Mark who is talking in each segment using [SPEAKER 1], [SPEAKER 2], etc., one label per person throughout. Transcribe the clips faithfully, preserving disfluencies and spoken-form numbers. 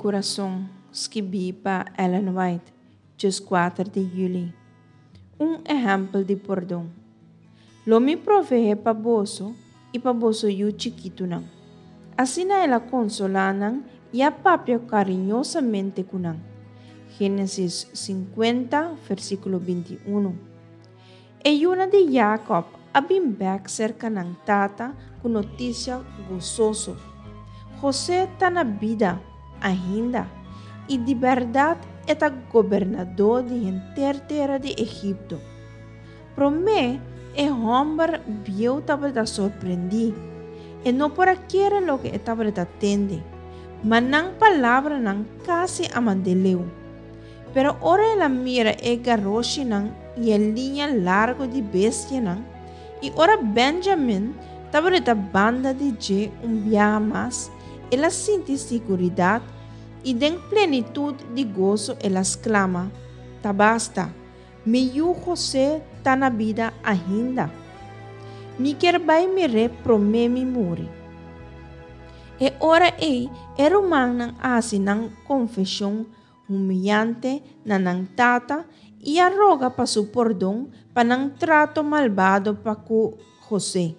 [SPEAKER 1] coração, escrevi para Ellen White, dia quatro de julho. Um exemplo de perdão. Lo me provee para bolso e para bolso eu chiquito não. Assim ela consola não e a papia carinhosamente com não. Gênesis cinquenta, versículo vinte e um. E uma de Jacob abim back cerca ng tata com notícia gozoso. José está na vida ainda e de verdade é governador de inteira terra de Egipto. Para mim, é homem viu estava da surpreendi e não por aquele lo que estava da atende, mas não palavra não quase amandeleu. Pero ora ela mira e garoshi não e a linha largo de bestia não e ora Benjamin estava da banda de J um dia mais, ela sente segurança e em plenitude de gozo ela exclama: "Tá basta, meu José tá na vida ainda. Me quer vai me reprome me muri." E ora ei era humano nang asi nang confissão humilhante na nang tata e a roga para su perdão para nang trato malvado para com José.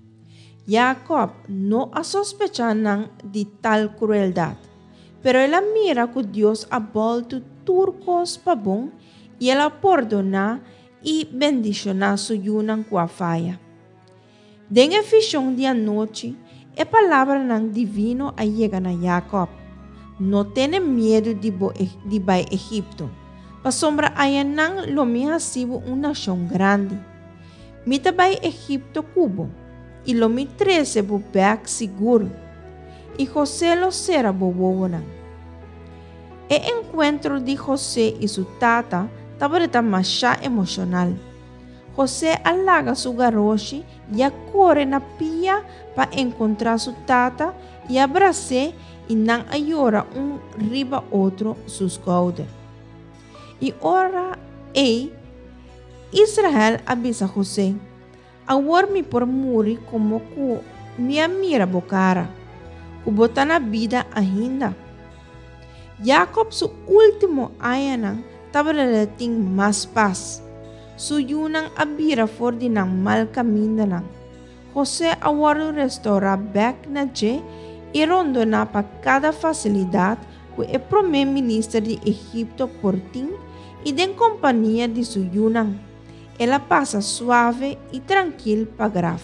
[SPEAKER 1] Jacob não a sospechar nang de tal crueldade, pero ela mira que Deus ha volto turcos para bom e ela perdona e bendiciona su yunang com a faia. Den efficião de a noite, a palavra nang divino a chega na Jacob. Não tenha medo de bo de vai Egipto. Pa sombra ayan nang lomi hasibo uma nação grande. Mita vai Egipto cubo. E lomi trece bo back seguro. E José lo será bobo nang. E encontro de José e su tata estava de masha emocional. José alaga su garoshi e a corre na pia para encontrar su tata e abraçar e não ayora um riba outro sus cauda. E ora ei, Israel avisa José, agora me por muri como ku minha mira bocara, ku botar na vida ainda. Jacob su último ayanang tabra ting mas paz. Su yunang abira for di nang mal caminho nang. José agora restaura back na je e rondo na pa cada facilidade que o primeiro-ministro de Egipto por tim e den companhia de su yunang. Ela passa suave e tranquilo para graf.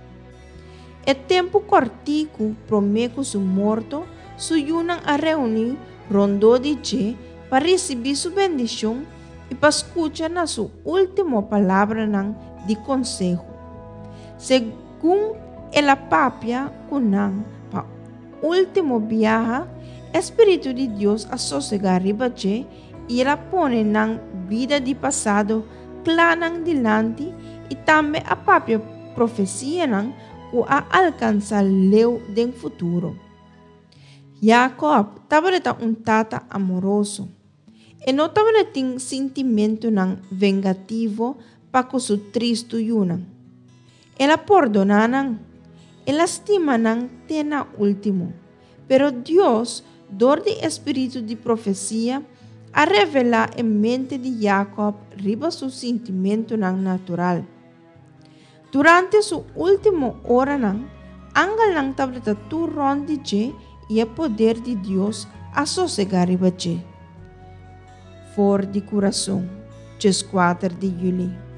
[SPEAKER 1] E tempo cortico promeco su morto, su yunang a reunir rondo de je para receber su bendição e para escuchar na sua última palavra nang de consejo. Según ela papia kunang pa último viaje, Espírito de Deus a sossegar ribaje e ela pone nang vida de passado clanang dilante e também a papia profecia nang o a alcançar leu den futuro. Jacob estava um tata amoroso e não estava tem sentimento nang vengativo para com su triste yunang. Ela perdona nang, ela estima nang tena último, pero Deus, dor de espírito de profecia, a revelar em mente de Jacob riba su sentimento nang natural. Durante su último hora nang, angal nang tableta turron de je e o poder de Deus a sossegar riba je. For de coração, dia quatro de julho.